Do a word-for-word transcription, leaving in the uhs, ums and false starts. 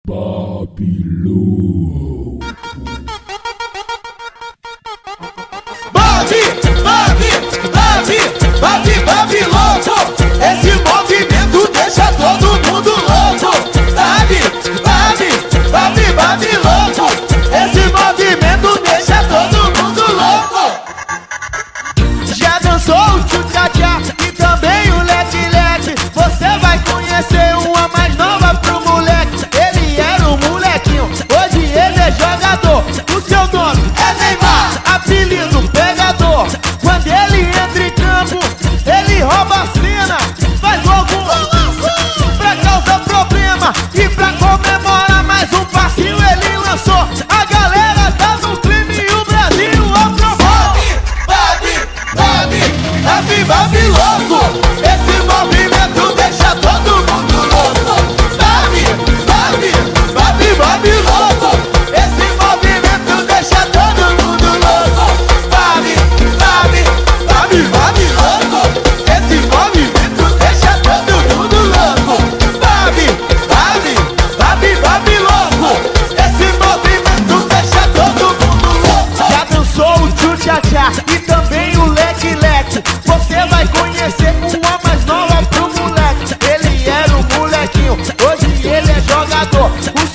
Babilô. Babi, Babi, Babi, Babi, Babi louco. Esse movimento deixa todo mundo louco. Babi, Babi, Babi, Babi louco. Esse movimento deixa todo mundo louco. Já dançou o tchu-tchá-tchá e também o leque-leque. Você vai conhecer uma mais nova pro moleque. Ele era um molequinho, hoje ele é jogador. O seu nome é Neymar, apelido pegador. Quando ele entra em campo, ele rouba a cena, faz logo pra causar problema. E pra comemorar mais um passinho ele lançou. A galera tá no crime e o Brasil aprovou. Babi, Babi, Babi, Babi louco. Esse movimento deixa todo mundo louco. Babi, Babi, Babi, Babi louco. Esse movimento deixa todo mundo louco. Babi, Babi, Babi, Babi louco. Esse movimento deixa todo mundo louco. Babi, Babi, Babi, Babi louco. Esse movimento deixa todo mundo louco. Já dançou o tchu-tchá-tchá e também o leque-leque. Você vai conhecer uma mais nova pro moleque. Ele era um molequinho, hoje ele é jogador. O